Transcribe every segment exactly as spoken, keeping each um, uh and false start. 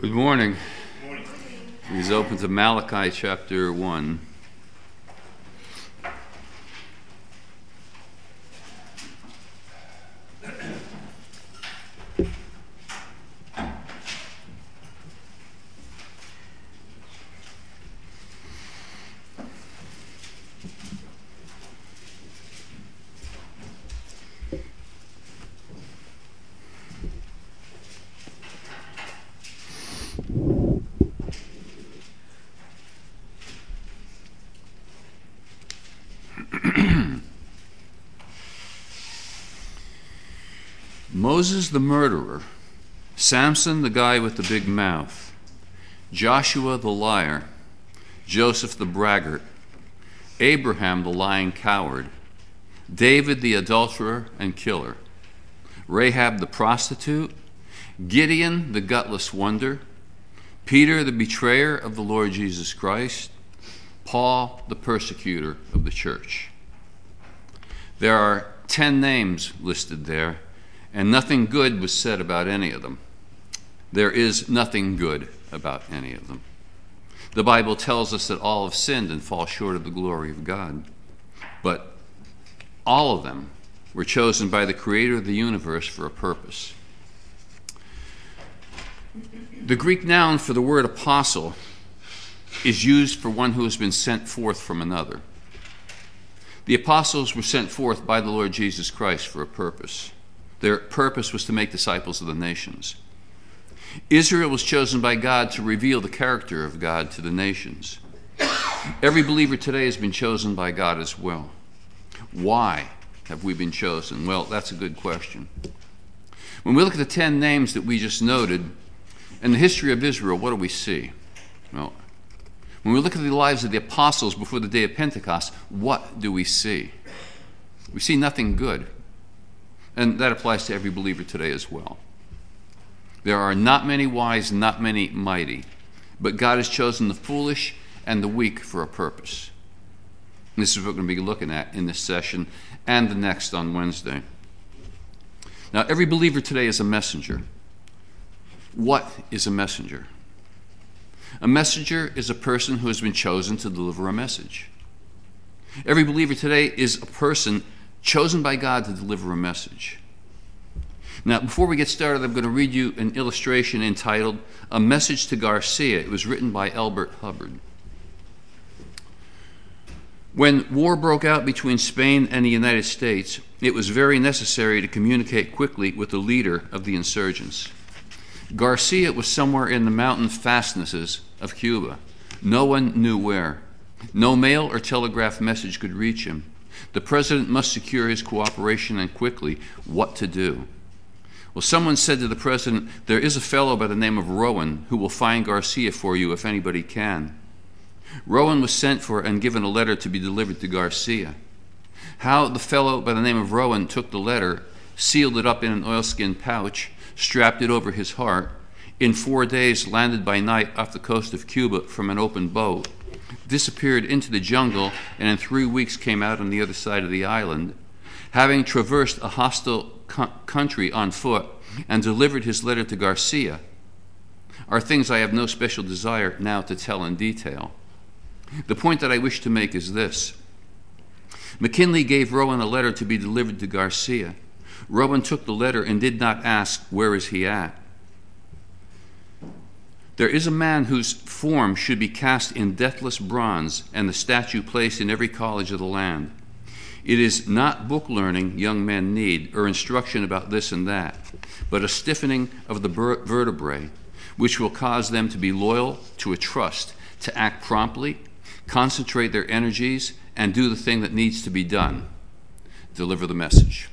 Good morning. Good morning. Please open to Malachi chapter one. Moses the murderer, Samson the guy with the big mouth, Joshua the liar, Joseph the braggart, Abraham the lying coward, David the adulterer and killer, Rahab the prostitute, Gideon the gutless wonder, Peter the betrayer of the Lord Jesus Christ, Paul the persecutor of the church. There are ten names listed there, and nothing good was said about any of them. There is nothing good about any of them. The Bible tells us that all have sinned and fall short of the glory of God. But all of them were chosen by the Creator of the universe for a purpose. The Greek noun for the word apostle is used for one who has been sent forth from another. The apostles were sent forth by the Lord Jesus Christ for a purpose. Their purpose was to make disciples of the nations. Israel was chosen by God to reveal the character of God to the nations. Every believer today has been chosen by God as well. Why have we been chosen? Well, that's a good question. When we look at the ten names that we just noted and the history of Israel, what do we see? Well, when we look at the lives of the apostles before the day of Pentecost, what do we see? We see nothing good. And that applies to every believer today as well. There are not many wise, not many mighty, but God has chosen the foolish and the weak for a purpose. And this is what we're going to be looking at in this session and the next on Wednesday. Now, every believer today is a messenger. What is a messenger? A messenger is a person who has been chosen to deliver a message. Every believer today is a person chosen by God to deliver a message. Now, before we get started, I'm going to read you an illustration entitled A Message to Garcia. It was written by Elbert Hubbard. When war broke out between Spain and the United States, it was very necessary to communicate quickly with the leader of the insurgents. Garcia was somewhere in the mountain fastnesses of Cuba. No one knew where. No mail or telegraph message could reach him. The president must secure his cooperation, and quickly. What to do? Well, someone said to the president, "There is a fellow by the name of Rowan who will find Garcia for you if anybody can." Rowan was sent for and given a letter to be delivered to Garcia. How the fellow by the name of Rowan took the letter, sealed it up in an oilskin pouch, strapped it over his heart, in four days landed by night off the coast of Cuba from an open boat, disappeared into the jungle, and in three weeks came out on the other side of the island, having traversed a hostile co- country on foot and delivered his letter to Garcia, are things I have no special desire now to tell in detail. The point that I wish to make is this. McKinley gave Rowan a letter to be delivered to Garcia. Rowan took the letter and did not ask, "Where is he at?" There is a man whose form should be cast in deathless bronze and the statue placed in every college of the land. It is not book learning young men need or instruction about this and that, but a stiffening of the vertebrae, which will cause them to be loyal to a trust, to act promptly, concentrate their energies, and do the thing that needs to be done. Deliver the message.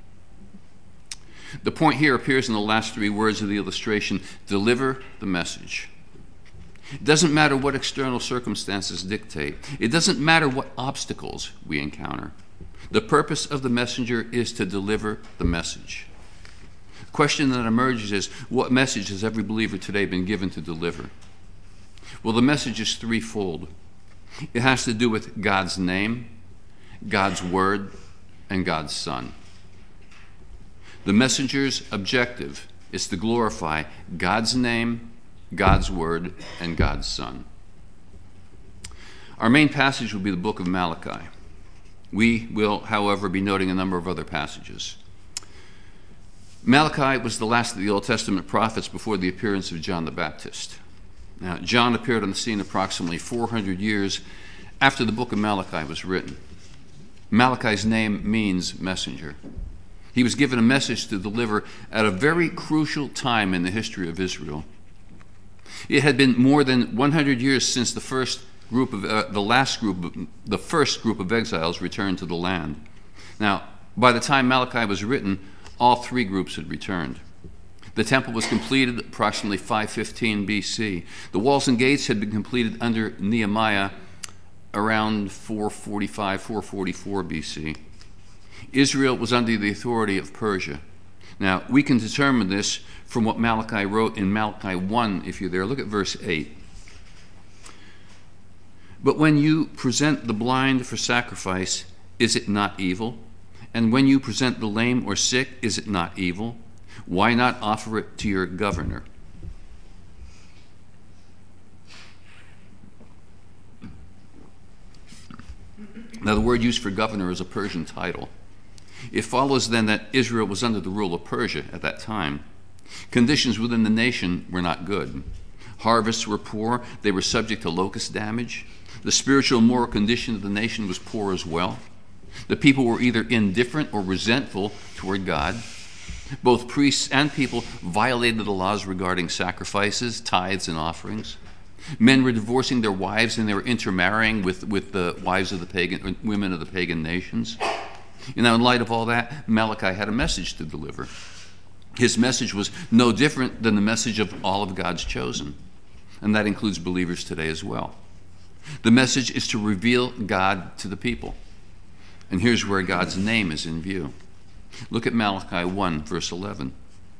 The point here appears in the last three words of the illustration: deliver the message. It doesn't matter what external circumstances dictate. It doesn't matter what obstacles we encounter. The purpose of the messenger is to deliver the message. The question that emerges is, what message has every believer today been given to deliver? Well, the message is threefold. It has to do with God's name, God's word, and God's Son. The messenger's objective is to glorify God's name, God's Word, and God's Son. Our main passage will be the book of Malachi. We will, however, be noting a number of other passages. Malachi was the last of the Old Testament prophets before the appearance of John the Baptist. Now, John appeared on the scene approximately four hundred years after the book of Malachi was written. Malachi's name means messenger. He was given a message to deliver at a very crucial time in the history of Israel. It had been more than one hundred years since the first group of uh, the last group, of, the first group of exiles returned to the land. Now, by the time Malachi was written, all three groups had returned. The temple was completed approximately five fifteen B C. The walls and gates had been completed under Nehemiah around four forty-five, four forty-four B C. Israel was under the authority of Persia. Now, we can determine this from what Malachi wrote in Malachi one, if you're there. Look at verse eight. But when you present the blind for sacrifice, is it not evil? And when you present the lame or sick, is it not evil? Why not offer it to your governor? Now, the word used for governor is a Persian title. It follows then that Israel was under the rule of Persia at that time. Conditions within the nation were not good. Harvests were poor. They were subject to locust damage. The spiritual and moral condition of the nation was poor as well. The people were either indifferent or resentful toward God. Both priests and people violated the laws regarding sacrifices, tithes, and offerings. Men were divorcing their wives, and they were intermarrying with, with the wives of the pagan women of the pagan nations. You know, in light of all that, Malachi had a message to deliver. His message was no different than the message of all of God's chosen, and that includes believers today as well. The message is to reveal God to the people. And here's where God's name is in view. Look at Malachi one, verse eleven.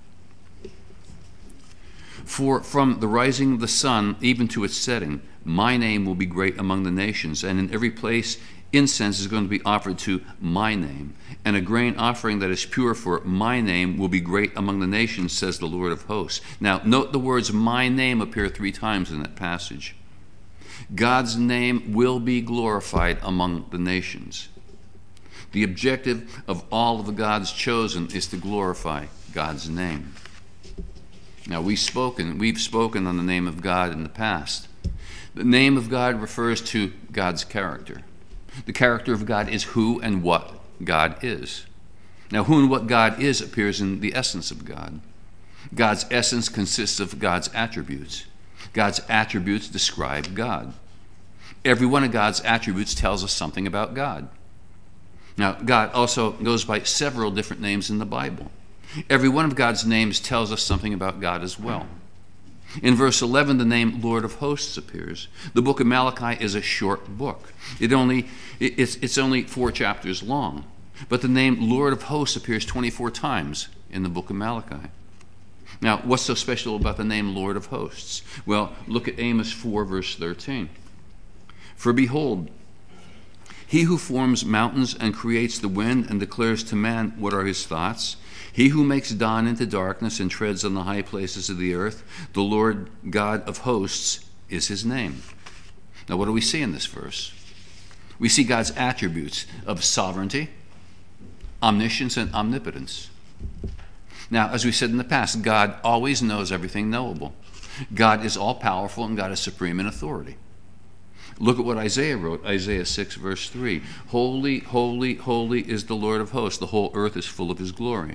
For from the rising of the sun even to its setting, my name will be great among the nations, and in every place incense is going to be offered to my name, and a grain offering that is pure for my name will be great among the nations, says the Lord of hosts. Now, note the words my name appear three times in that passage. God's name will be glorified among the nations. The objective of all of the God's chosen is to glorify God's name. Now, we've spoken, we've spoken on the name of God in the past. The name of God refers to God's character. The character of God is who and what God is. Now, who and what God is appears in the essence of God. God's essence consists of God's attributes. God's attributes describe God. Every one of God's attributes tells us something about God. Now, God also goes by several different names in the Bible. Every one of God's names tells us something about God as well. In verse eleven, the name Lord of Hosts appears. The book of Malachi is a short book. It only, it's, it's only four chapters long. But the name Lord of Hosts appears twenty-four times in the book of Malachi. Now, what's so special about the name Lord of Hosts? Well, look at Amos four, verse thirteen. For behold, he who forms mountains and creates the wind and declares to man what are his thoughts, he who makes dawn into darkness and treads on the high places of the earth, the Lord God of hosts is his name. Now, what do we see in this verse? We see God's attributes of sovereignty, omniscience, and omnipotence. Now, as we said in the past, God always knows everything knowable. God is all-powerful, and God is supreme in authority. Look at what Isaiah wrote, Isaiah six, verse three. Holy, holy, holy is the Lord of hosts. The whole earth is full of his glory.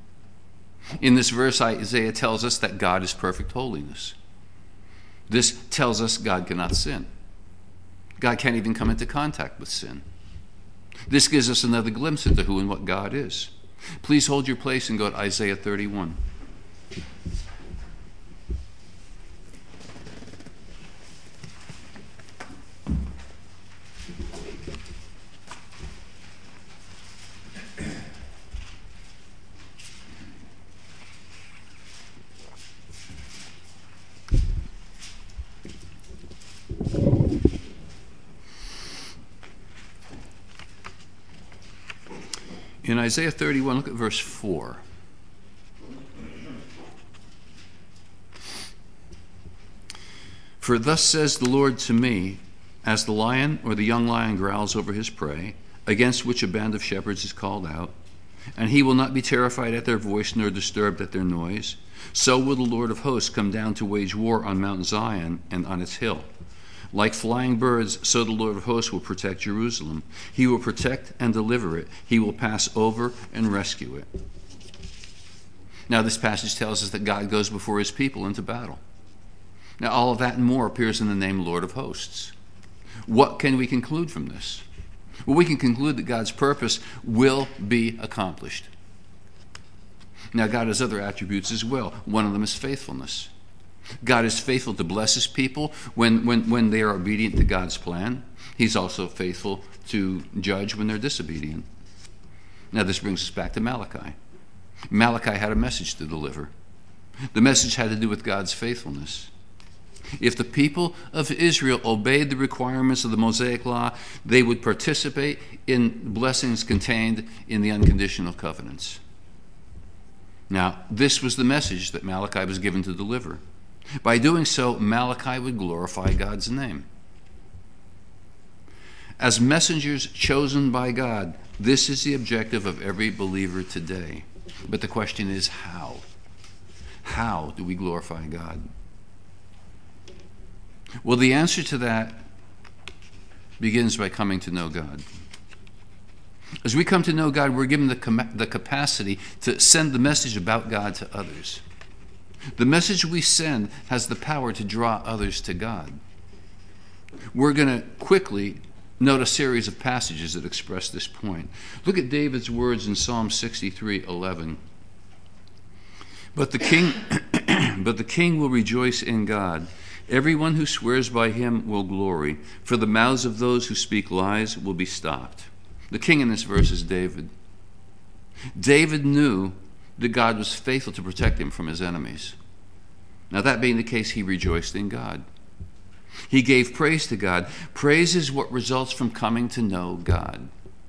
In this verse, Isaiah tells us that God is perfect holiness. This tells us God cannot sin. God can't even come into contact with sin. This gives us another glimpse into who and what God is. Please hold your place and go to Isaiah thirty-one. In Isaiah thirty-one, look at verse four. For thus says the Lord to me, as the lion or the young lion growls over his prey, against which a band of shepherds is called out, and he will not be terrified at their voice nor disturbed at their noise, so will the Lord of hosts come down to wage war on Mount Zion and on its hill. Like flying birds, so the Lord of hosts will protect Jerusalem. He will protect and deliver it. He will pass over and rescue it. Now, this passage tells us that God goes before his people into battle. Now, all of that and more appears in the name Lord of hosts. What can we conclude from this? Well, we can conclude that God's purpose will be accomplished. Now, God has other attributes as well. One of them is faithfulness. God is faithful to bless his people when, when, when they are obedient to God's plan. He's also faithful to judge when they're disobedient. Now, this brings us back to Malachi. Malachi had a message to deliver. The message had to do with God's faithfulness. If the people of Israel obeyed the requirements of the Mosaic Law, they would participate in blessings contained in the unconditional covenants. Now, this was the message that Malachi was given to deliver. By doing so, Malachi would glorify God's name. As messengers chosen by God, this is the objective of every believer today. But the question is, how? How do we glorify God? Well, the answer to that begins by coming to know God. As we come to know God, we're given the, com- the capacity to send the message about God to others. The message we send has the power to draw others to God. We're going to quickly note a series of passages that express this point. Look at David's words in Psalm sixty-three eleven. But the king, but the king will rejoice in God. Everyone who swears by him will glory, for the mouths of those who speak lies will be stopped. The king in this verse is David. David knew that God was faithful to protect him from his enemies. Now, that being the case, he rejoiced in God. He gave praise to God. Praise is what results from coming to know God.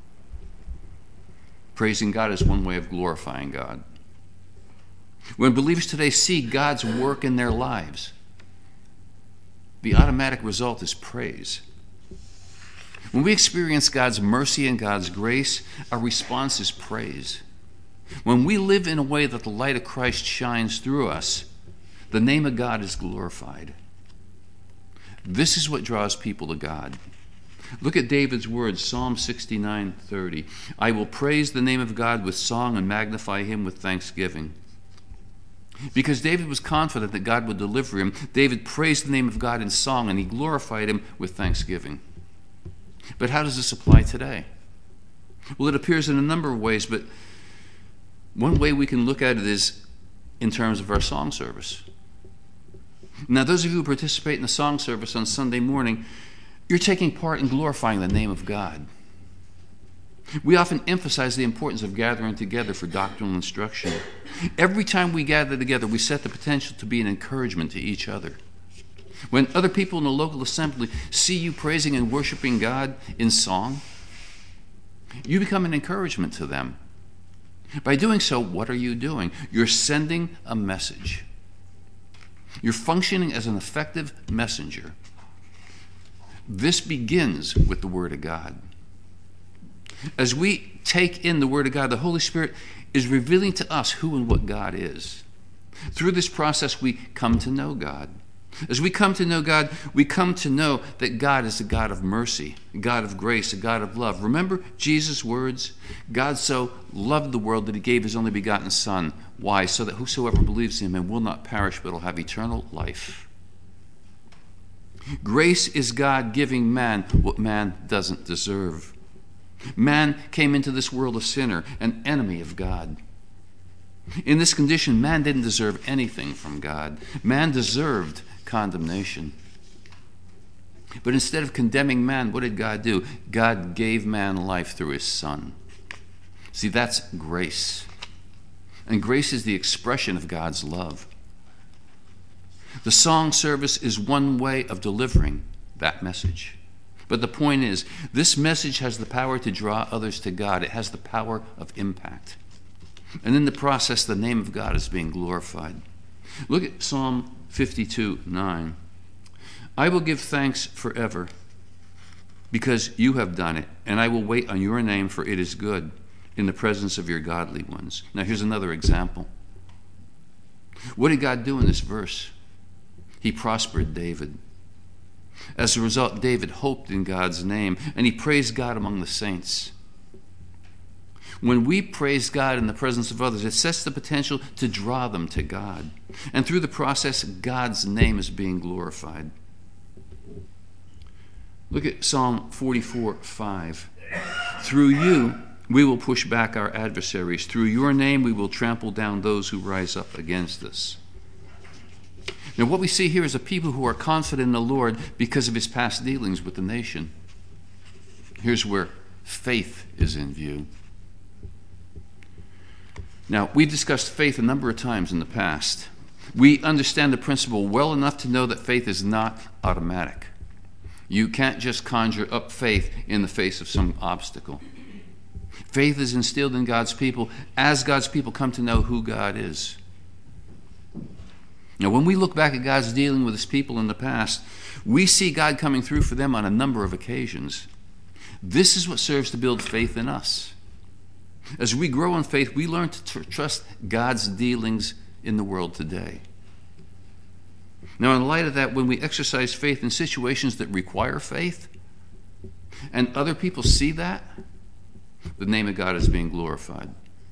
Praising God is one way of glorifying God. When believers today see God's work in their lives, the automatic result is praise. When we experience God's mercy and God's grace, our response is praise. When we live in a way that the light of Christ shines through us, the name of God is glorified. This is what draws people to God. Look at David's words, Psalm sixty-nine thirty. I will praise the name of God with song and magnify him with thanksgiving. Because David was confident that God would deliver him, David praised the name of God in song and he glorified him with thanksgiving. But how does this apply today? Well, it appears in a number of ways, but one way we can look at it is in terms of our song service. Now, those of you who participate in the song service on Sunday morning, you're taking part in glorifying the name of God. We often emphasize the importance of gathering together for doctrinal instruction. Every time we gather together, we set the potential to be an encouragement to each other. When other people in the local assembly see you praising and worshiping God in song, you become an encouragement to them. By doing so, what are you doing? You're sending a message. You're functioning as an effective messenger. This begins with the Word of God. As we take in the Word of God, the Holy Spirit is revealing to us who and what God is. Through this process, we come to know God. As we come to know God, we come to know that God is a God of mercy, a God of grace, a God of love. Remember Jesus' words? God so loved the world that he gave his only begotten Son. Why? So that whosoever believes in him will not perish but will have eternal life. Grace is God giving man what man doesn't deserve. Man came into this world a sinner, an enemy of God. In this condition, man didn't deserve anything from God. Man deserved condemnation. But instead of condemning man, what did God do? God gave man life through his Son. See, that's grace. And grace is the expression of God's love. The song service is one way of delivering that message. But the point is, this message has the power to draw others to God. It has the power of impact. And in the process, the name of God is being glorified. Look at Psalm fifty-two nine. I will give thanks forever because you have done it, and I will wait on your name, for it is good in the presence of your godly ones. Now here's another example. What did God do in this verse? He prospered David. As a result, David hoped in God's name, and he praised God among the saints. When we praise God in the presence of others, it sets the potential to draw them to God. And through the process, God's name is being glorified. Look at Psalm forty-four, five. Through you, we will push back our adversaries. Through your name, we will trample down those who rise up against us. Now, what we see here is a people who are confident in the Lord because of his past dealings with the nation. Here's where faith is in view. Now, we've discussed faith a number of times in the past. We understand the principle well enough to know that faith is not automatic. You can't just conjure up faith in the face of some obstacle. Faith is instilled in God's people as God's people come to know who God is. Now, when we look back at God's dealing with his people in the past, we see God coming through for them on a number of occasions. This is what serves to build faith in us. As we grow in faith, we learn to tr- trust God's dealings in the world today. Now, in light of that, when we exercise faith in situations that require faith, and other people see that, the name of God is being glorified.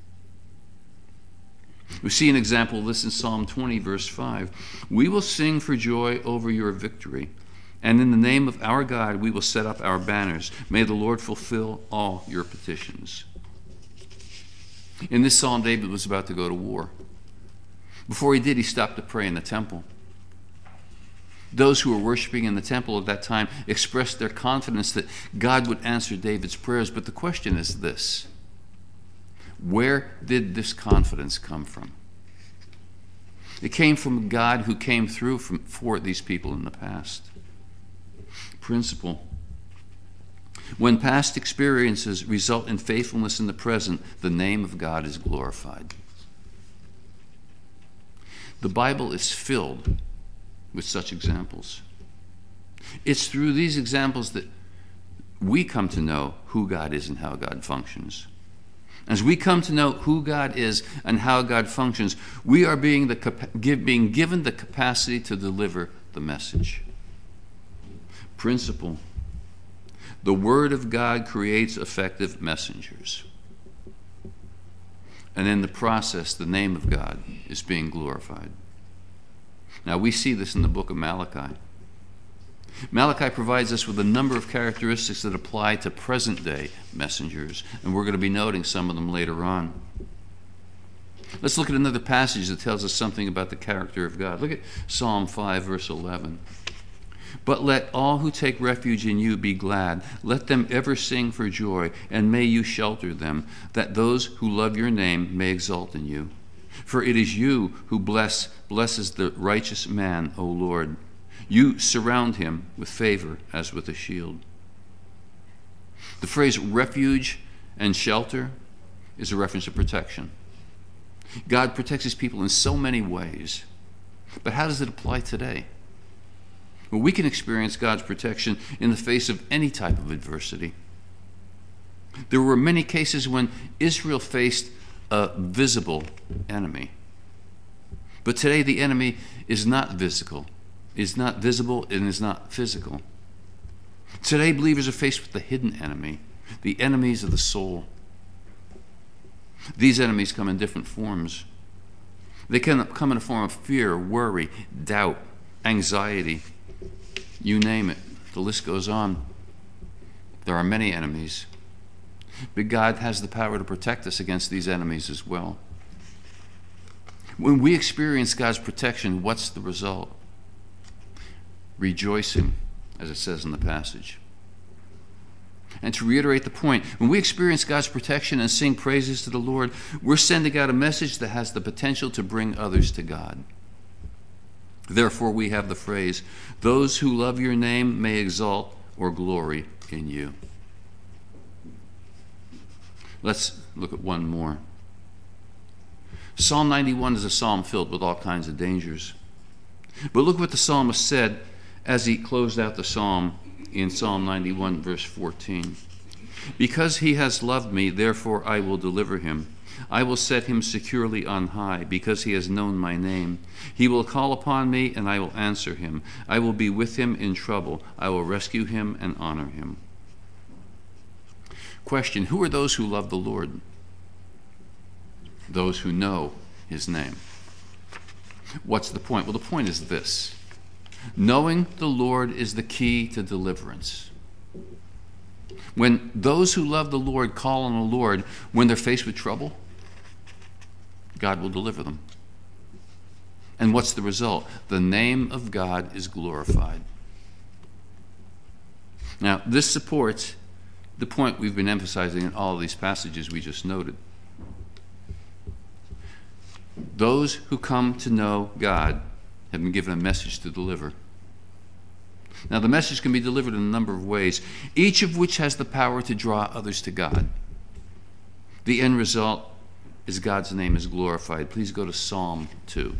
We see an example of this in Psalm twenty, verse five. We will sing for joy over your victory, and in the name of our God we will set up our banners. May the Lord fulfill all your petitions. In this psalm, David was about to go to war. Before he did, he stopped to pray in the temple. Those who were worshiping in the temple at that time expressed their confidence that God would answer David's prayers. But the question is this: where did this confidence come from? It came from God who came through from, for these people in the past. Principle: when past experiences result in faithfulness in the present, the name of God is glorified. The Bible is filled with such examples. It's through these examples that we come to know who God is and how God functions. As we come to know who God is and how God functions, we are being, the, being given the capacity to deliver the message. Principle: the Word of God creates effective messengers. And in the process, the name of God is being glorified. Now, we see this in the book of Malachi. Malachi provides us with a number of characteristics that apply to present-day messengers, and we're going to be noting some of them later on. Let's look at another passage that tells us something about the character of God. Look at Psalm five, verse eleven. But let all who take refuge in you be glad. Let them ever sing for joy, and may you shelter them, that those who love your name may exult in you. For it is you who bless blesses the righteous man, O Lord. You surround him with favor as with a shield. The phrase refuge and shelter is a reference to protection. God protects his people in so many ways. But how does it apply today? Well, we can experience God's protection in the face of any type of adversity. There were many cases when Israel faced a visible enemy. But today the enemy is not visible, is not visible, and is not physical. Today believers are faced with the hidden enemy, the enemies of the soul. These enemies come in different forms. They can come in a form of fear, worry, doubt, anxiety. You name it. The list goes on. There are many enemies. But God has the power to protect us against these enemies as well. When we experience God's protection, what's the result? Rejoicing, as it says in the passage. And to reiterate the point, when we experience God's protection and sing praises to the Lord, we're sending out a message that has the potential to bring others to God. Therefore, we have the phrase, those who love your name may exalt or glory in you. Let's look at one more. Psalm ninety-one is a psalm filled with all kinds of dangers. But look what the psalmist said as he closed out the psalm in Psalm ninety-one, verse fourteen. Because he has loved me, therefore I will deliver him. I will set him securely on high, because he has known my name. He will call upon me, and I will answer him. I will be with him in trouble. I will rescue him and honor him. Question: who are those who love the Lord? Those who know his name. What's the point? Well, the point is this: knowing the Lord is the key to deliverance. When those who love the Lord call on the Lord when they're faced with trouble, God will deliver them. And what's the result? The name of God is glorified. Now, this supports the point we've been emphasizing in all of these passages we just noted. Those who come to know God have been given a message to deliver. Now, the message can be delivered in a number of ways, each of which has the power to draw others to God. The end result is God's name is glorified. Please go to Psalm two.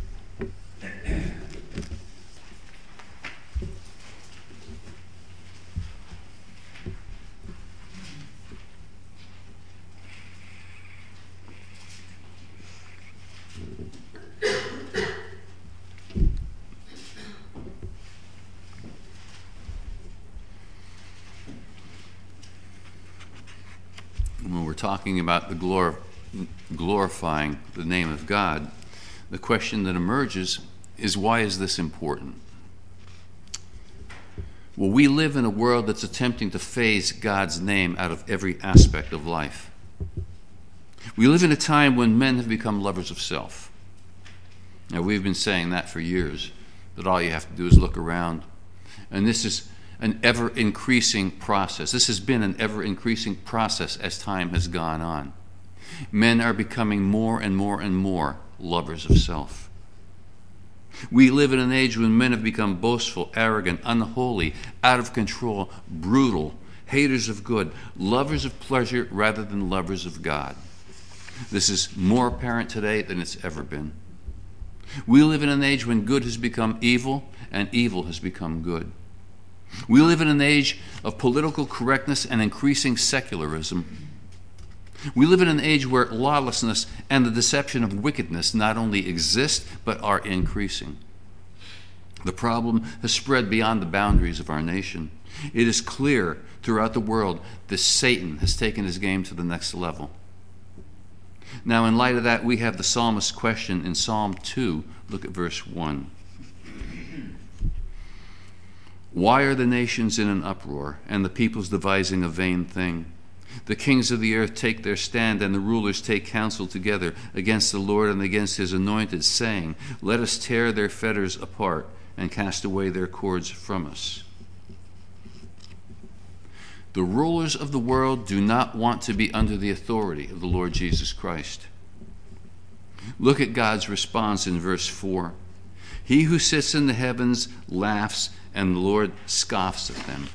When we're talking about the glor- glorifying the name of God, the question that emerges is, why is this important? Well, we live in a world that's attempting to phase God's name out of every aspect of life. We live in a time when men have become lovers of self. Now, we've been saying that for years, that all you have to do is look around. And this is an ever-increasing process. This has been an ever-increasing process as time has gone on. Men are becoming more and more and more lovers of self. We live in an age when men have become boastful, arrogant, unholy, out of control, brutal, haters of good, lovers of pleasure rather than lovers of God. This is more apparent today than it's ever been. We live in an age when good has become evil and evil has become good. We live in an age of political correctness and increasing secularism. We live in an age where lawlessness and the deception of wickedness not only exist, but are increasing. The problem has spread beyond the boundaries of our nation. It is clear throughout the world that Satan has taken his game to the next level. Now, in light of that, we have the psalmist's question in Psalm two. Look at verse one. Why are the nations in an uproar, and the peoples devising a vain thing? The kings of the earth take their stand, and the rulers take counsel together against the Lord and against his anointed, saying, let us tear their fetters apart and cast away their cords from us. The rulers of the world do not want to be under the authority of the Lord Jesus Christ. Look at God's response in verse four. He who sits in the heavens laughs, and the Lord scoffs at them.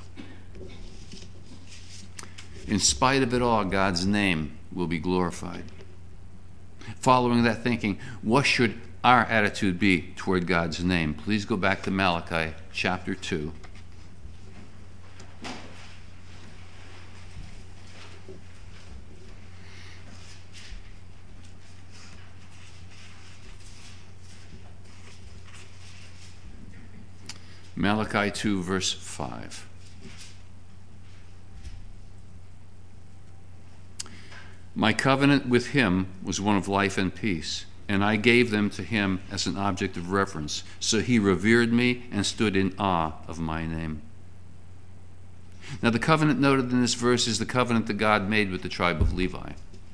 In spite of it all, God's name will be glorified. Following that thinking, what should our attitude be toward God's name? Please go back to Malachi chapter two. Malachi two, verse five. My covenant with him was one of life and peace, and I gave them to him as an object of reverence. So he revered me and stood in awe of my name. Now, the covenant noted in this verse is the covenant that God made with the tribe of Levi.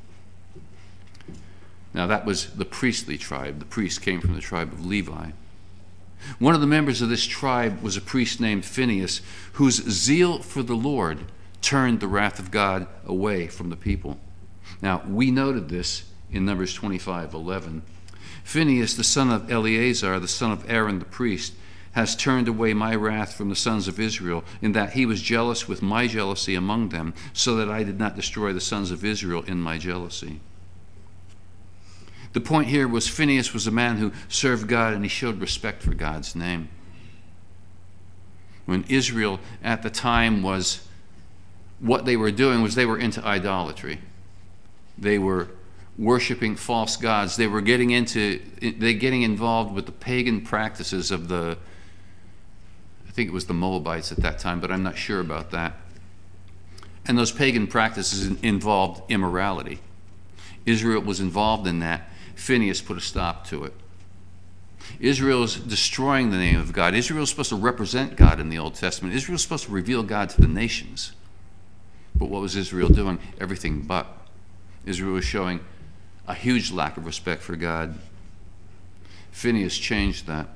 Now, that was the priestly tribe. The priest came from the tribe of Levi. One of the members of this tribe was a priest named Phinehas, whose zeal for the Lord turned the wrath of God away from the people. Now, we noted this in Numbers twenty-five eleven. Phinehas, the son of Eleazar, the son of Aaron the priest, has turned away my wrath from the sons of Israel, in that he was jealous with my jealousy among them, so that I did not destroy the sons of Israel in my jealousy. The point here was Phinehas was a man who served God, and he showed respect for God's name. when Israel at the time was, what they were doing was they were into idolatry. They were worshiping false gods. They were getting into, they getting involved with the pagan practices of the, I think it was the Moabites at that time, but I'm not sure about that. And those pagan practices involved immorality. Israel was involved in that. Phinehas put a stop to it. Israel is destroying the name of God. Israel is supposed to represent God in the Old Testament. Israel is supposed to reveal God to the nations. But what was Israel doing? Everything but. Israel was showing a huge lack of respect for God. Phinehas changed that.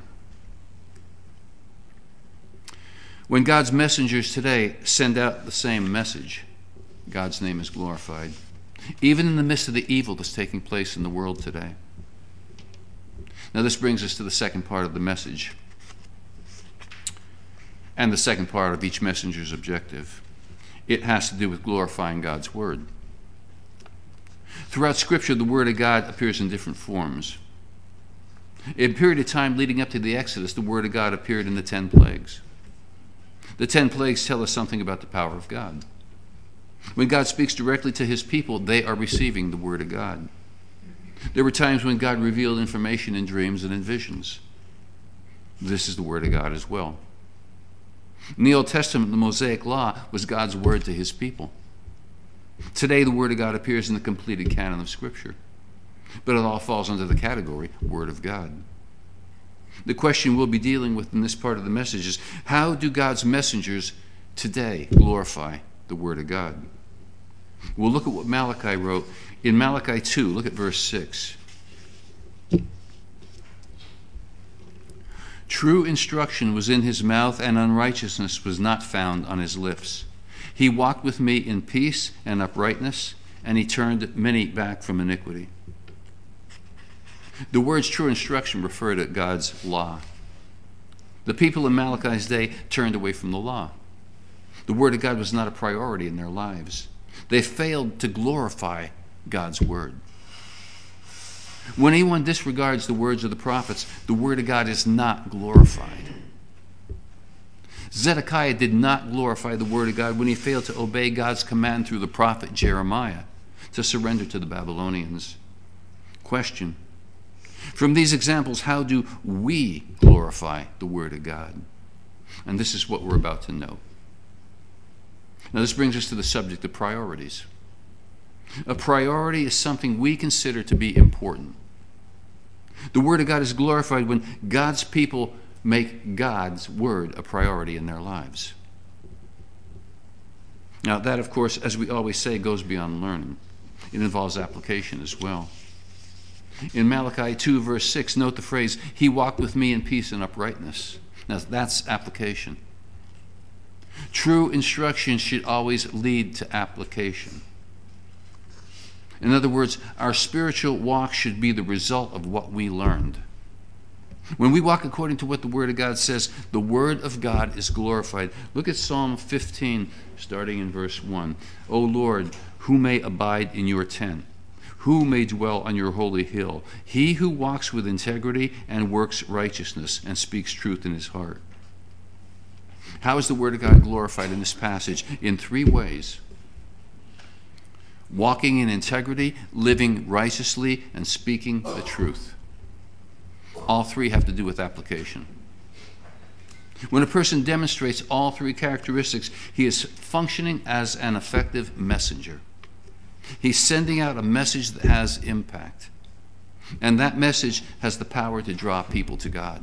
When God's messengers today send out the same message, God's name is glorified, even in the midst of the evil that's taking place in the world today. Now, this brings us to the second part of the message, and the second part of each messenger's objective. It has to do with glorifying God's word. Throughout Scripture, the word of God appears in different forms. In a period of time leading up to the Exodus, the word of God appeared in the ten plagues. The ten plagues tell us something about the power of God. When God speaks directly to his people, they are receiving the word of God. There were times when God revealed information in dreams and in visions. This is the word of God as well. In the Old Testament, the Mosaic Law was God's word to his people. Today, the word of God appears in the completed canon of Scripture, but it all falls under the category Word of God. The question we'll be dealing with in this part of the message is, how do God's messengers today glorify the Word of God? We'll look at what Malachi wrote. In Malachi two, look at verse six. True instruction was in his mouth, and unrighteousness was not found on his lips. He walked with me in peace and uprightness, and he turned many back from iniquity. The words true instruction refer to God's law. The people in Malachi's day turned away from the law. The word of God was not a priority in their lives. They failed to glorify God's word. When anyone disregards the words of the prophets, the word of God is not glorified. Zedekiah did not glorify the word of God when he failed to obey God's command through the prophet Jeremiah to surrender to the Babylonians. Question: from these examples, how do we glorify the word of God? And this is what we're about to know. Now, this brings us to the subject of priorities. A priority is something we consider to be important. The word of God is glorified when God's people make God's word a priority in their lives. Now, that, of course, as we always say, goes beyond learning. It involves application as well. In Malachi two, verse six, note the phrase, he walked with me in peace and uprightness. Now, that's application. True instruction should always lead to application. In other words, our spiritual walk should be the result of what we learned. When we walk according to what the Word of God says, the Word of God is glorified. Look at Psalm fifteen, starting in verse one. O Lord, who may abide in your tent? Who may dwell on your holy hill? He who walks with integrity and works righteousness and speaks truth in his heart. How is the Word of God glorified in this passage? In three ways. Walking in integrity, living righteously, and speaking the truth. All three have to do with application. When a person demonstrates all three characteristics, he is functioning as an effective messenger. He's sending out a message that has impact. And that message has the power to draw people to God.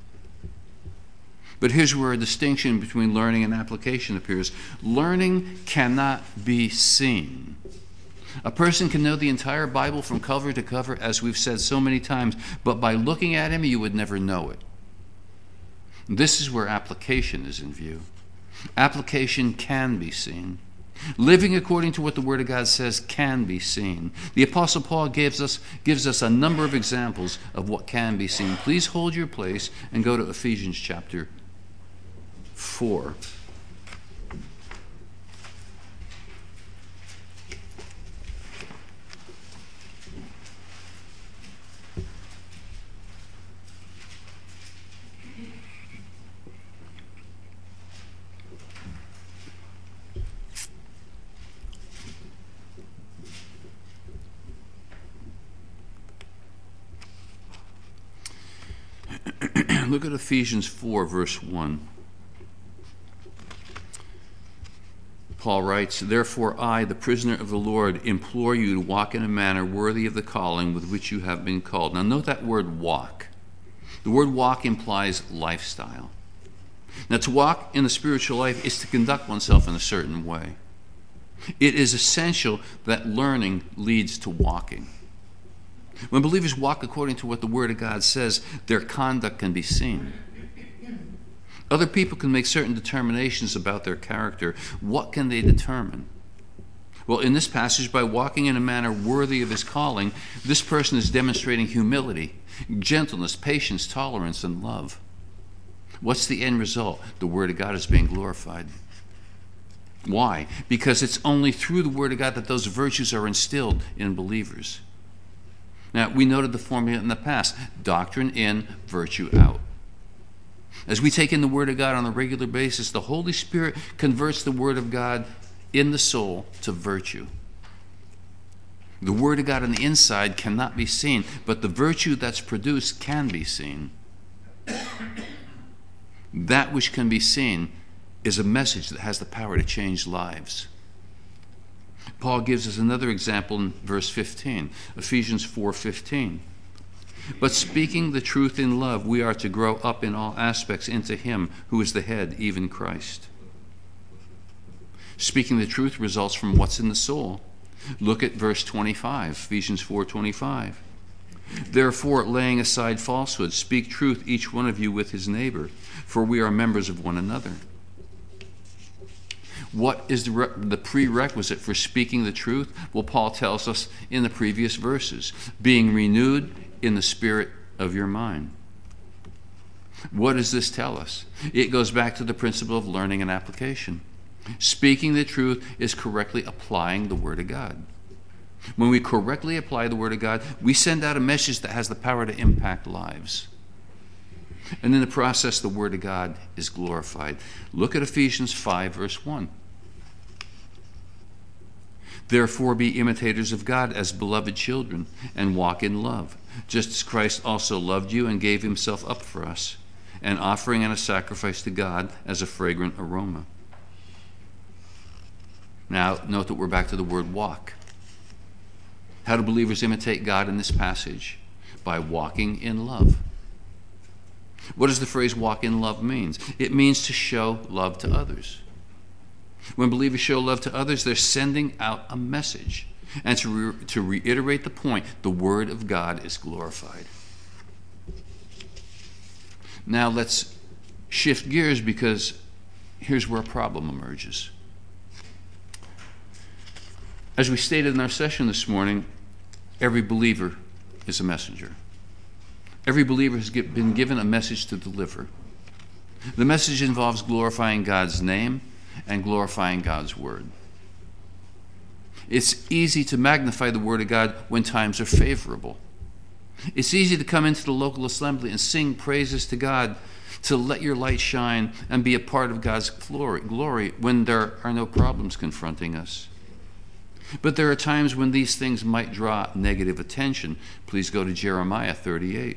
But here's where a distinction between learning and application appears. Learning cannot be seen. A person can know the entire Bible from cover to cover, as we've said so many times, but by looking at him, you would never know it. This is where application is in view. Application can be seen. Living according to what the Word of God says can be seen. The Apostle Paul gives us, gives us a number of examples of what can be seen. Please hold your place and go to Ephesians chapter four. Look at Ephesians four, verse one. Paul writes, "Therefore I, the prisoner of the Lord, implore you to walk in a manner worthy of the calling with which you have been called." Now note that word walk. The word walk implies lifestyle. Now to walk in the spiritual life is to conduct oneself in a certain way. It is essential that learning leads to walking. When believers walk according to what the Word of God says, their conduct can be seen. Other people can make certain determinations about their character. What can they determine? Well, in this passage, by walking in a manner worthy of his calling, this person is demonstrating humility, gentleness, patience, tolerance, and love. What's the end result? The Word of God is being glorified. Why? Because it's only through the Word of God that those virtues are instilled in believers. Now, we noted the formula in the past: doctrine in, virtue out. As we take in the Word of God on a regular basis, the Holy Spirit converts the Word of God in the soul to virtue. The Word of God on the inside cannot be seen, but the virtue that's produced can be seen. That which can be seen is a message that has the power to change lives. Paul gives us another example in verse fifteen, Ephesians four fifteen. "But speaking the truth in love, we are to grow up in all aspects into him who is the head, even Christ." Speaking the truth results from what's in the soul. Look at verse twenty-five, Ephesians four twenty-five. "Therefore, laying aside falsehood, speak truth each one of you with his neighbor, for we are members of one another." What is the, re- the prerequisite for speaking the truth? Well, Paul tells us in the previous verses, being renewed in the spirit of your mind. What does this tell us? It goes back to the principle of learning and application. Speaking the truth is correctly applying the Word of God. When we correctly apply the Word of God, we send out a message that has the power to impact lives. And in the process, the Word of God is glorified. Look at Ephesians five, verse one. "Therefore be imitators of God as beloved children, and walk in love, just as Christ also loved you and gave himself up for us, an offering and a sacrifice to God as a fragrant aroma." Now, note that we're back to the word walk. How do believers imitate God in this passage? By walking in love. What does the phrase walk in love mean? It means to show love to others. When believers show love to others, they're sending out a message. And to, re- to reiterate the point, the Word of God is glorified. Now let's shift gears, because here's where a problem emerges. As we stated in our session this morning, every believer is a messenger. Every believer has been given a message to deliver. The message involves glorifying God's name and glorifying God's Word. It's easy to magnify the Word of God when times are favorable. It's easy to come into the local assembly and sing praises to God, to let your light shine and be a part of God's glory, glory when there are no problems confronting us. But there are times when these things might draw negative attention. Please go to Jeremiah thirty-eight.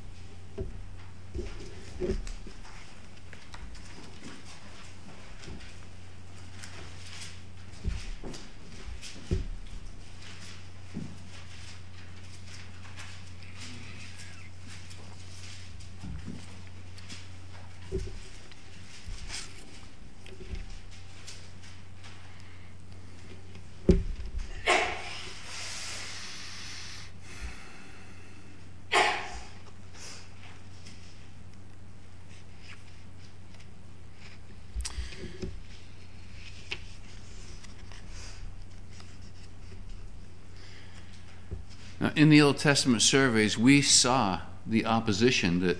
Now, in the Old Testament surveys, we saw the opposition that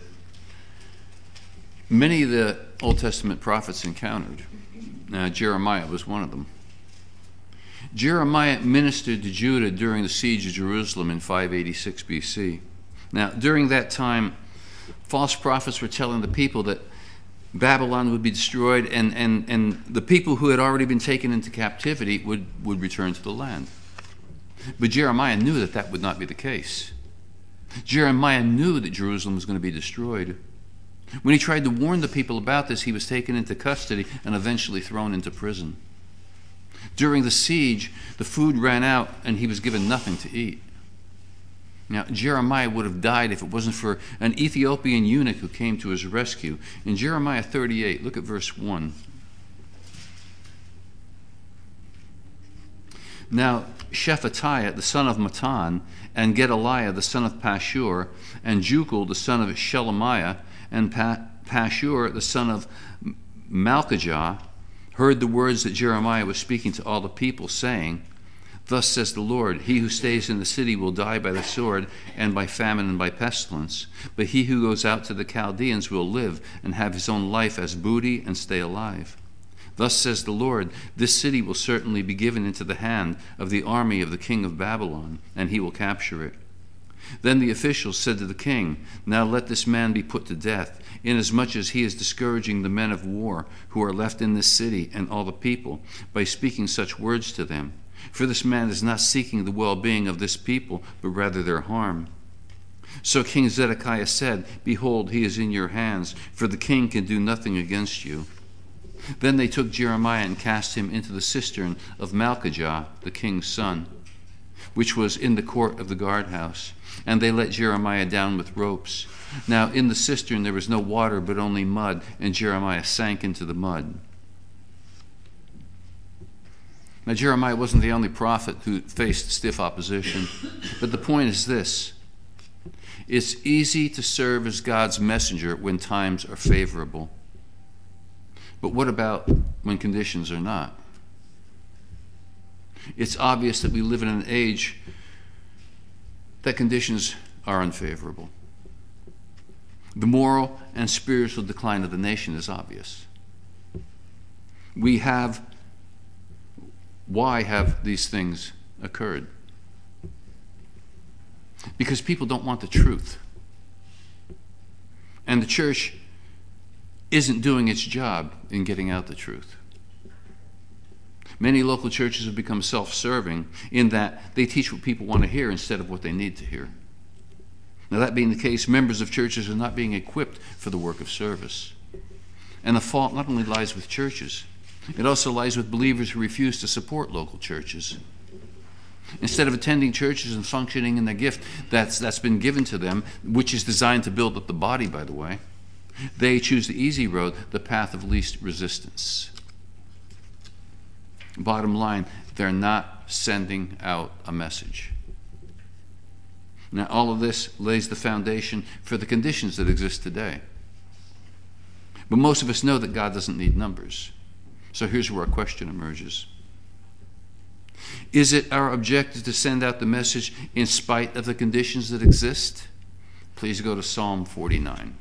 many of the Old Testament prophets encountered. Now, Jeremiah was one of them. Jeremiah ministered to Judah during the siege of Jerusalem in five eighty-six B C. Now, during that time, false prophets were telling the people that Babylon would be destroyed, and, and, and the people who had already been taken into captivity would, would return to the land. But Jeremiah knew that that would not be the case. Jeremiah knew that Jerusalem was going to be destroyed. When he tried to warn the people about this, he was taken into custody and eventually thrown into prison. During the siege, the food ran out and he was given nothing to eat. Now, Jeremiah would have died if it wasn't for an Ethiopian eunuch who came to his rescue. In Jeremiah thirty-eight, look at verse one. Now, Shephatiah, the son of Mattan, and Gedaliah, the son of Pashur, and Jukal, the son of Shelemiah, and pa- Pashur, the son of Malchijah, heard the words that Jeremiah was speaking to all the people, saying, Thus says the Lord, he who stays in the city will die by the sword, and by famine and by pestilence. But he who goes out to the Chaldeans will live, and have his own life as booty, and stay alive. Thus says the Lord, this city will certainly be given into the hand of the army of the king of Babylon, and he will capture it. Then the officials said to the king, Now let this man be put to death, inasmuch as he is discouraging the men of war who are left in this city and all the people, by speaking such words to them. For this man is not seeking the well-being of this people, but rather their harm. So King Zedekiah said, Behold, he is in your hands, for the king can do nothing against you. Then they took Jeremiah and cast him into the cistern of Malchijah, the king's son, which was in the court of the guardhouse. And they let Jeremiah down with ropes. Now in the cistern there was no water, but only mud, and Jeremiah sank into the mud. Now Jeremiah wasn't the only prophet who faced stiff opposition, but the point is this. It's easy to serve as God's messenger when times are favorable. But what about when conditions are not? It's obvious that we live in an age that conditions are unfavorable. The moral and spiritual decline of the nation is obvious. We have, why have these things occurred? Because people don't want the truth. And the church isn't doing its job in getting out the truth. Many local churches have become self-serving in that they teach what people want to hear instead of what they need to hear. Now, that being the case, members of churches are not being equipped for the work of service. And the fault not only lies with churches, it also lies with believers who refuse to support local churches. Instead of attending churches and functioning in the gift that's, that's been given to them, which is designed to build up the body, by the way, they choose the easy road, the path of least resistance. Bottom line, they're not sending out a message. Now, all of this lays the foundation for the conditions that exist today. But most of us know that God doesn't need numbers. So here's where our question emerges. Is it our objective to send out the message in spite of the conditions that exist? Please go to Psalm forty-nine.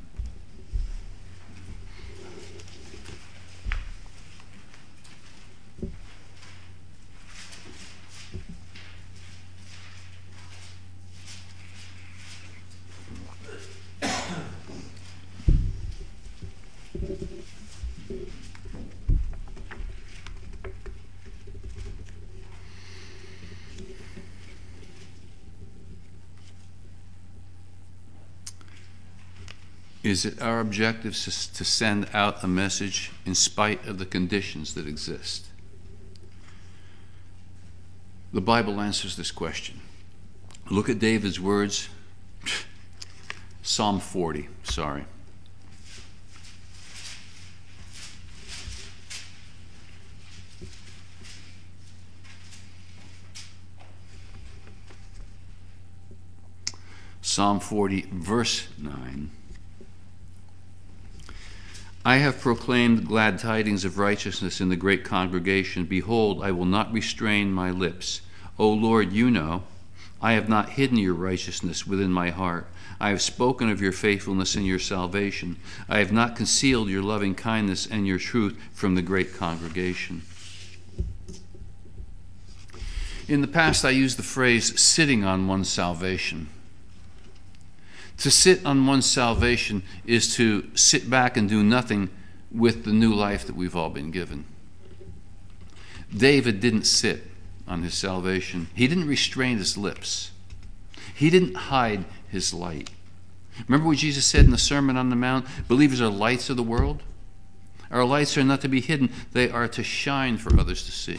Is it our objective to send out a message in spite of the conditions that exist? The Bible answers this question. Look at David's words. Psalm forty, sorry. Psalm forty, verse nine. I have proclaimed glad tidings of righteousness in the great congregation. Behold, I will not restrain my lips. O Lord, you know, I have not hidden your righteousness within my heart. I have spoken of your faithfulness and your salvation. I have not concealed your loving kindness and your truth from the great congregation. In the past, I used the phrase sitting on one's salvation. To sit on one's salvation is to sit back and do nothing with the new life that we've all been given. David didn't sit on his salvation. He didn't restrain his lips. He didn't hide his light. Remember what Jesus said in the Sermon on the Mount? Believers are lights of the world. Our lights are not to be hidden. They are to shine for others to see.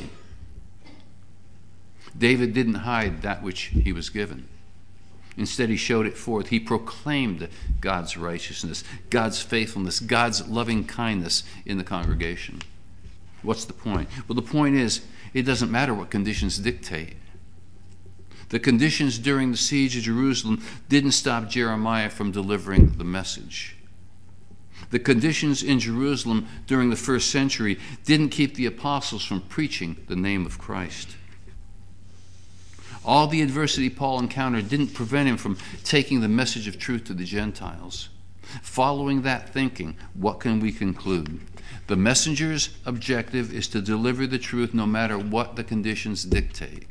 David didn't hide that which he was given. Instead, he showed it forth. He proclaimed God's righteousness, God's faithfulness, God's loving kindness in the congregation. What's the point? Well, the point is, it doesn't matter what conditions dictate. The conditions during the siege of Jerusalem didn't stop Jeremiah from delivering the message. The conditions in Jerusalem during the first century didn't keep the apostles from preaching the name of Christ. All the adversity Paul encountered didn't prevent him from taking the message of truth to the Gentiles. Following that thinking, what can we conclude? The messenger's objective is to deliver the truth no matter what the conditions dictate.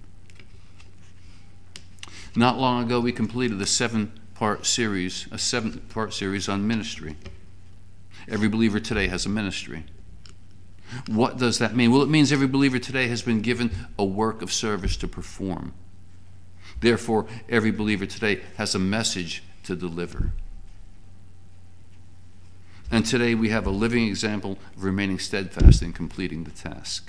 Not long ago, we completed a seven-part series, a seven-part series on ministry. Every believer today has a ministry. What does that mean? Well, it means every believer today has been given a work of service to perform. Therefore, every believer today has a message to deliver. And today we have a living example of remaining steadfast in completing the task.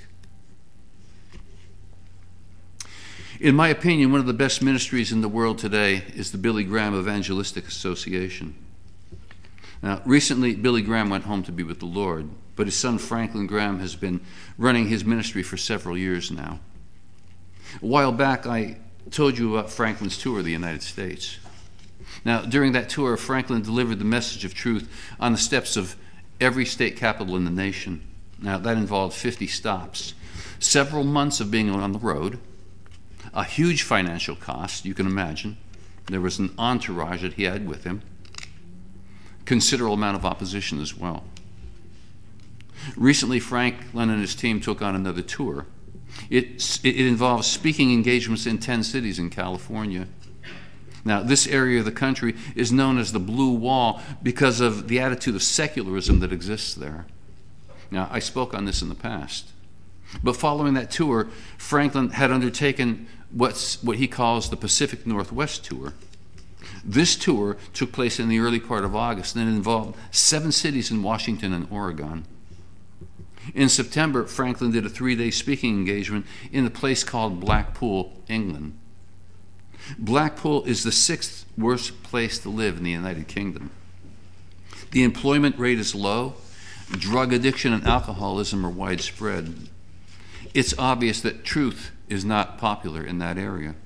In my opinion, one of the best ministries in the world today is the Billy Graham Evangelistic Association. Now, recently, Billy Graham went home to be with the Lord, but his son Franklin Graham has been running his ministry for several years now. A while back, I told you about Franklin's tour of the United States. Now, during that tour, Franklin delivered the message of truth on the steps of every state capital in the nation. Now, that involved fifty stops, several months of being on the road, a huge financial cost, you can imagine. There was an entourage that he had with him, considerable amount of opposition as well. Recently, Franklin and his team took on another tour. It, it involves speaking engagements in ten cities in California. Now, this area of the country is known as the Blue Wall because of the attitude of secularism that exists there. Now, I spoke on this in the past. But following that tour, Franklin had undertaken what's, what he calls the Pacific Northwest Tour. This tour took place in the early part of August, and it involved seven cities in Washington and Oregon. In September, Franklin did a three-day speaking engagement in a place called Blackpool, England. Blackpool is the sixth worst place to live in the United Kingdom. The employment rate is low. Drug addiction and alcoholism are widespread. It's obvious that truth is not popular in that area.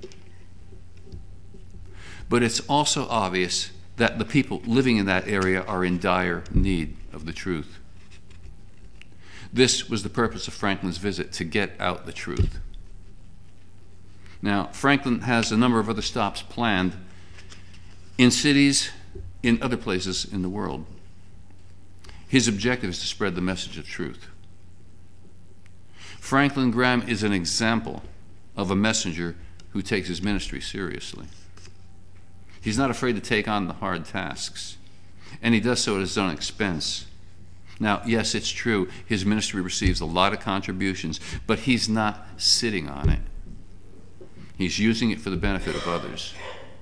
But it's also obvious that the people living in that area are in dire need of the truth. This was the purpose of Franklin's visit, to get out the truth. Now, Franklin has a number of other stops planned in cities, in other places in the world. His objective is to spread the message of truth. Franklin Graham is an example of a messenger who takes his ministry seriously. He's not afraid to take on the hard tasks, and he does so at his own expense. Now, yes, it's true, his ministry receives a lot of contributions, but he's not sitting on it. He's using it for the benefit of others.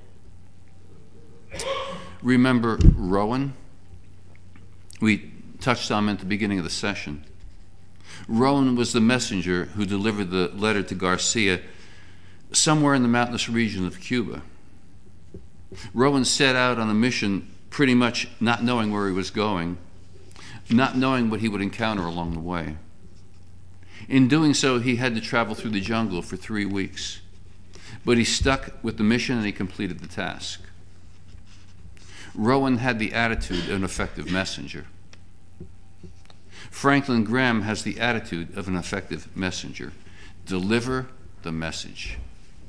Remember Rowan? We touched on him at the beginning of the session. Rowan was the messenger who delivered the letter to Garcia somewhere in the mountainous region of Cuba. Rowan set out on a mission pretty much not knowing where he was going, not knowing what he would encounter along the way. In doing so, he had to travel through the jungle for three weeks. But he stuck with the mission and he completed the task. Rowan had the attitude of an effective messenger. Franklin Graham has the attitude of an effective messenger. Deliver the message.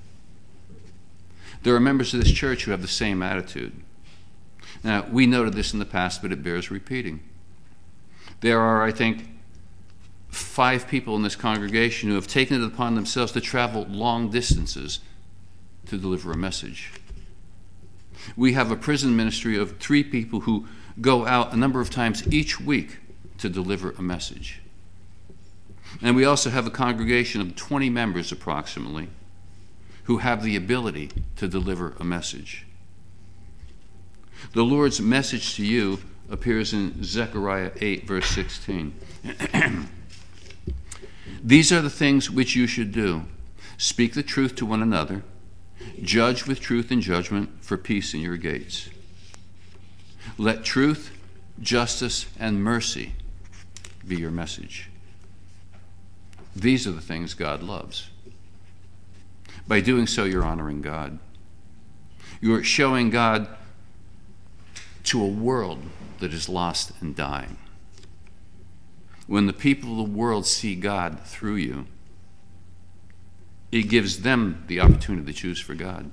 There are members of this church who have the same attitude. Now, we noted this in the past, but it bears repeating. There are, I think, five people in this congregation who have taken it upon themselves to travel long distances to deliver a message. We have a prison ministry of three people who go out a number of times each week to deliver a message. And we also have a congregation of twenty members approximately who have the ability to deliver a message. The Lord's message to you appears in Zechariah eight, verse sixteen. These are the things which you should do. Speak the truth to one another. Judge with truth and judgment for peace in your gates. Let truth, justice, and mercy be your message. These are the things God loves. By doing so, you're honoring God. You're showing God to a world that is lost and dying. When the people of the world see God through you, it gives them the opportunity to choose for God.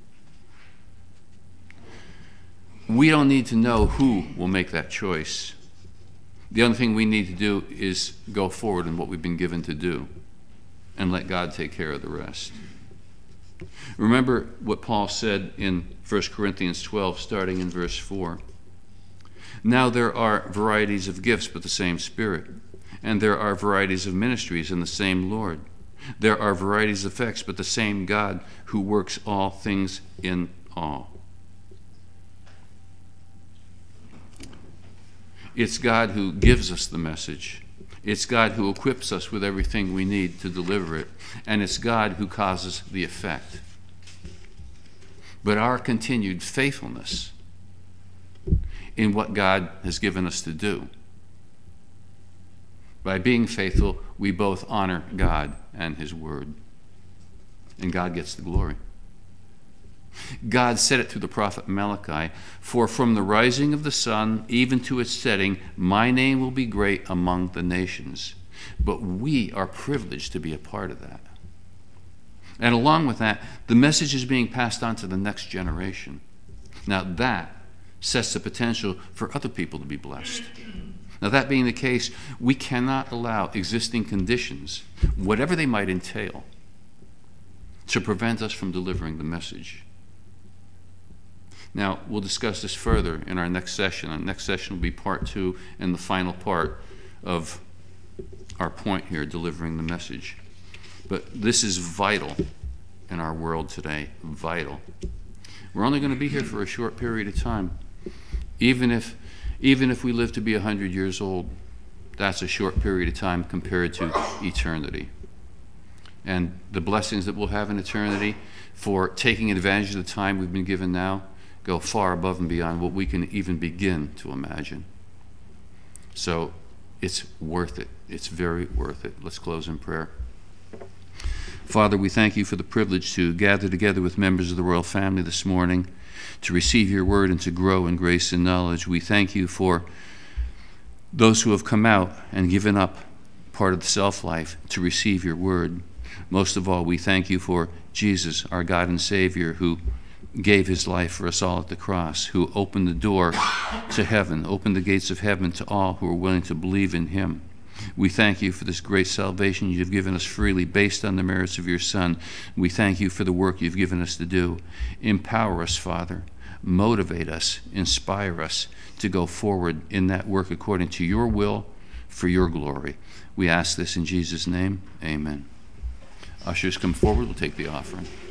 We don't need to know who will make that choice. The only thing we need to do is go forward in what we've been given to do and let God take care of the rest. Remember what Paul said in First Corinthians twelve, starting in verse four. Now there are varieties of gifts, but the same Spirit. And there are varieties of ministries, and the same Lord. There are varieties of effects, but the same God who works all things in all. It's God who gives us the message. It's God who equips us with everything we need to deliver it. And it's God who causes the effect. But our continued faithfulness in what God has given us to do. By being faithful, we both honor God and his word. And God gets the glory. God said it through the prophet Malachi, for from the rising of the sun even to its setting, my name will be great among the nations. But we are privileged to be a part of that. And along with that, the message is being passed on to the next generation. Now that sets the potential for other people to be blessed. Now that being the case, we cannot allow existing conditions, whatever they might entail, to prevent us from delivering the message. Now, we'll discuss this further in our next session. Our next session will be part two and the final part of our point here, delivering the message. But this is vital in our world today, vital. We're only going to be here for a short period of time. Even if, even if we live to be one hundred years old, that's a short period of time compared to eternity. And the blessings that we'll have in eternity for taking advantage of the time we've been given now go far above and beyond what we can even begin to imagine. So it's worth it. It's very worth it. Let's close in prayer. Father, we thank you for the privilege to gather together with members of the royal family this morning to receive your word and to grow in grace and knowledge. We thank you for those who have come out and given up part of the self-life to receive your word. Most of all, we thank you for Jesus, our God and Savior, who gave his life for us all at the cross, who opened the door to heaven, opened the gates of heaven to all who are willing to believe in him. We thank you for this great salvation you've given us freely based on the merits of your Son. We thank you for the work you've given us to do. Empower us, Father. Motivate us, inspire us to go forward in that work according to your will for your glory. We ask this in Jesus' name. Amen. Ushers, come forward. We'll take the offering.